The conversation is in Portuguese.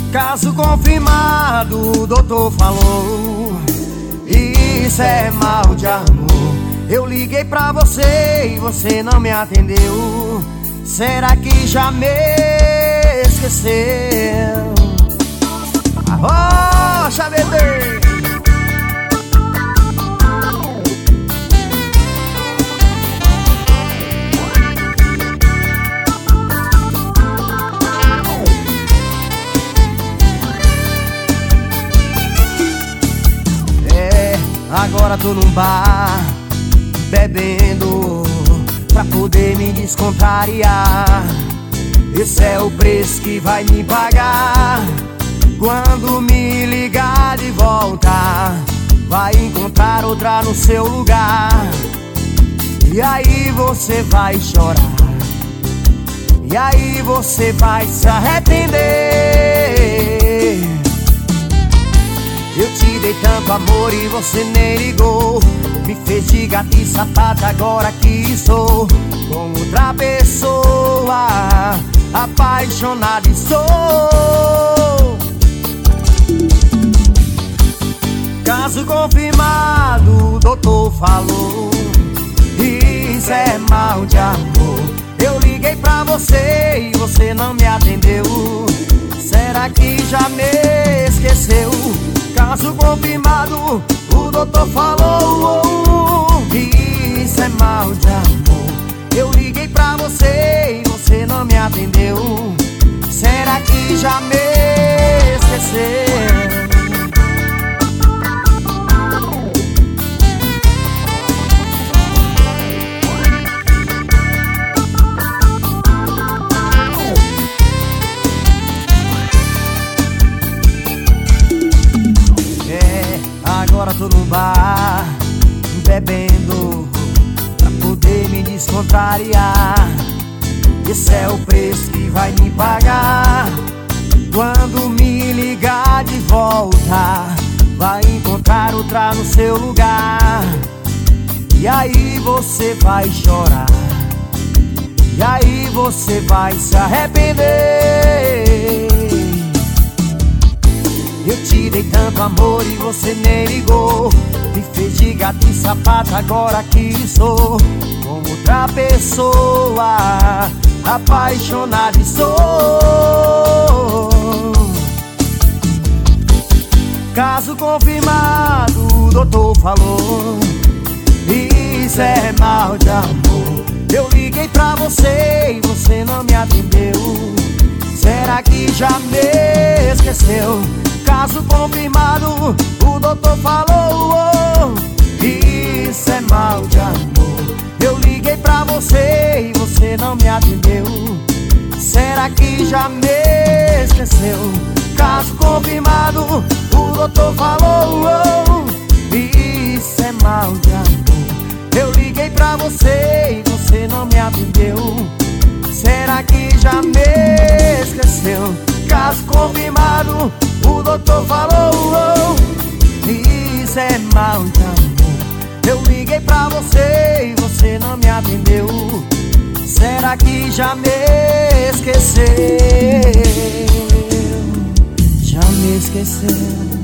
Caso confirmado, o doutor falou. Isso é mal de amor. Eu liguei pra você e você não me atendeu. Será que já me esqueceu? Arrocha, bebê! Agora tô num bar, bebendo, pra poder me descontrariar. Esse é o preço que vai me pagar. Quando me ligar de volta, vai encontrar outra no seu lugar. E aí você vai chorar, e aí você vai se arrepender. Eu te dei tanto amor e você nem ligou. Me fez de gato e sapato, agora que sou com outra pessoa. Apaixonado estou. Caso confirmado, o doutor falou. Isso é mal de amor. Eu liguei pra você e você não me atendeu. Será que já me esqueceu? Caso confirmado, o doutor falou. Isso é mal de amor. Eu liguei pra você e você não me atendeu. Será que já me esqueceu? Agora tô no bar, bebendo, pra poder me descontrariar. Esse é o preço que vai me pagar. Quando me ligar de volta, vai encontrar outra no seu lugar. E aí você vai chorar, e aí você vai se arrepender. Eu te dei tanto amor e você nem ligou. Me fez de gato e sapato, agora que sou com outra pessoa. Apaixonado estou. Caso confirmado, o doutor falou. Isso é mal de amor. Eu liguei pra você e você não me atendeu. Será que já me esqueceu? Caso confirmado, o doutor falou. Isso é mal de amor. Eu liguei pra você e você não me atendeu. Será que já me esqueceu? Caso confirmado, o doutor falou. Isso é mal de amor. Eu liguei pra você e você não me atendeu. Será que já me esqueceu? Caso confirmado, o doutor falou. Isso é mal de amor. Eu liguei pra você e você não me atendeu. Será que já me esqueceu? Já me esqueceu.